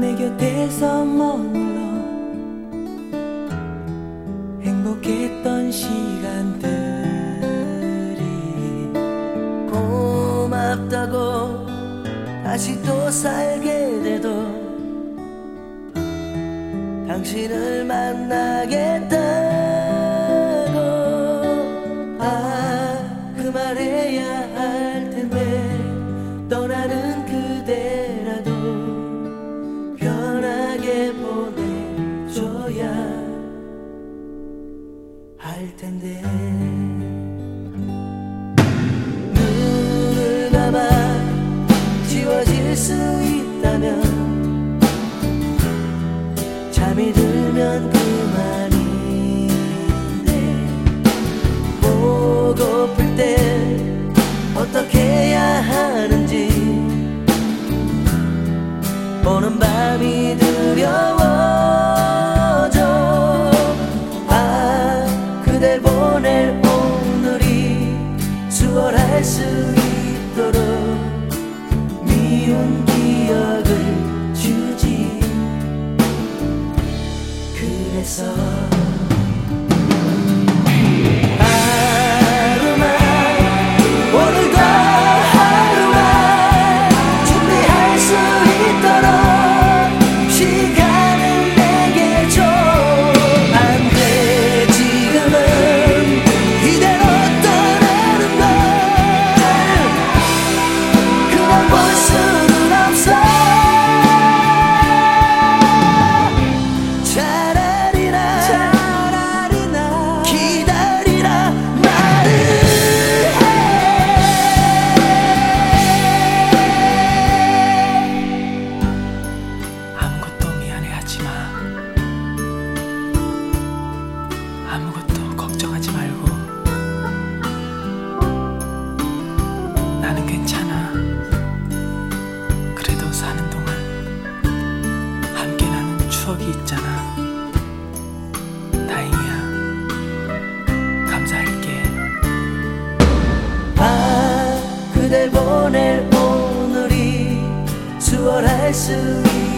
내 곁에서 머물러 행복했던 시간들이 고맙다고 다시 또 살게 돼도 당신을 만나겠다고 그 말해야 할 텐데 떠나는 그대라도 편하게 보내줘야 할 텐데 눈을 감아 지워질 수 있다면 잠이 들면 그만인데 보고플 때 어떻게 해야 하는지 오는 밤이 두려워져 그댈 보낼 오늘이 수월할 수 있도록 미운 기억을 주지 그래서 아무것도 걱정하지 말고 나는 괜찮아. 그래도 사는 동안 함께 나눈 추억이 있잖아. 다행이야. 감사할게. 그댈 보낼 오늘이 수월할 수 있